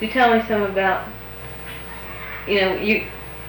you tell me some about, you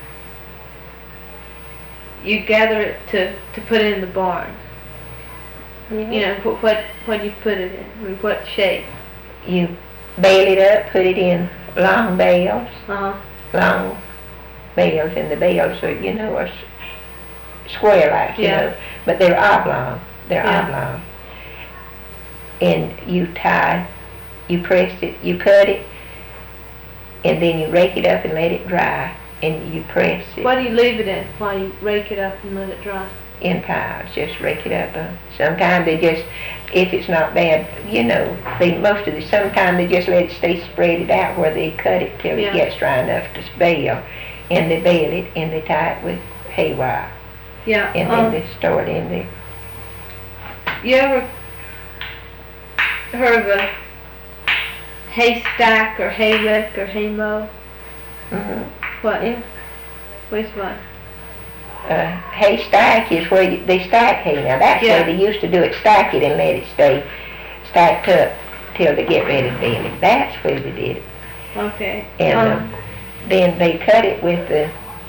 gather it to put it in the barn. Yeah. What do you put it in? I mean, what shape? You bale it up, put it in long bales. Long bales, and the bales are, square-like, but they're oblong. They're oblong. And you press it, you cut it, and then you rake it up and let it dry, and you press it. Why do you leave it in while you rake it up and let it dry? In piles, just rake it up. Sometimes they just, if it's not bad, sometimes they just let it stay spread out where they cut it till it gets dry enough to bale, and they bale it and they tie it with hay wire. Yeah. And then they store it in there. You ever heard of a haystack or hay rick or hay mow? What? Yeah. Which one? Haystack is where they stack hay. Now that's where they used to do it, stack it and let it stay stacked up till they get ready to bale it. That's where they did it. Okay. And then they cut it with the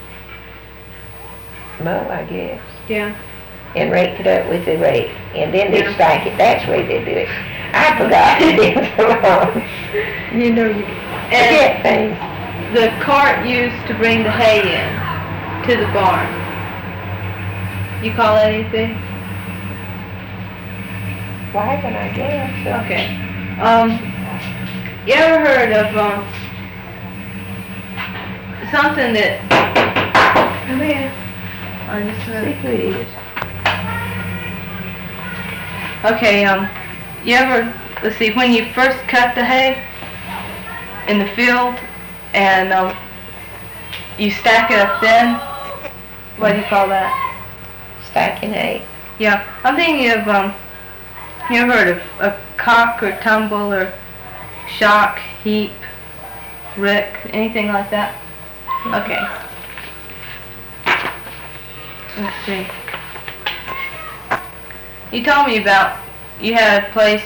mow, I guess. Yeah. And raked it up with the rake. And then they stack it. That's where they do it. I forgot. It's been so long. You forget things. The cart used to bring the hay in to the barn. You call it anything? Wagon, I guess. Okay. You ever heard of something that? Come here. On this See who it is. Okay. You ever? Let's see. When you first cut the hay in the field, and you stack it up then. What do you call that? Stacking hay. Yeah, I'm thinking of, you ever heard of a cock or tumble or shock, heap, rick, anything like that? Okay. Let's see. You told me about, you had a place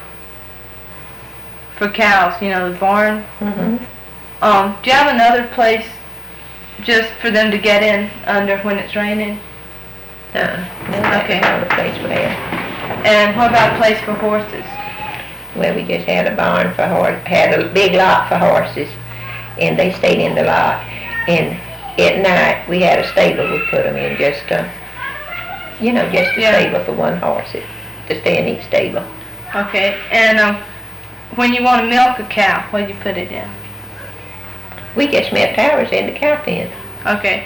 for cows, the barn. Mm-hmm. Do you have another place just for them to get in under when it's raining? No, okay. Another place for that. And what about a place for horses? Well, we just had a barn for had a big lot for horses, and they stayed in the lot. And at night we had a stable we put them in, just a stable for one horse to stay in each stable. Okay. And when you want to milk a cow, what do you put it in? We just milked ours in the cow pen. Okay.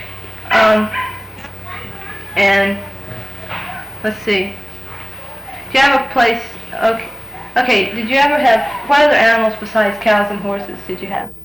And let's see. Do you have a place? Okay. Did you ever have? What other animals besides cows and horses did you have?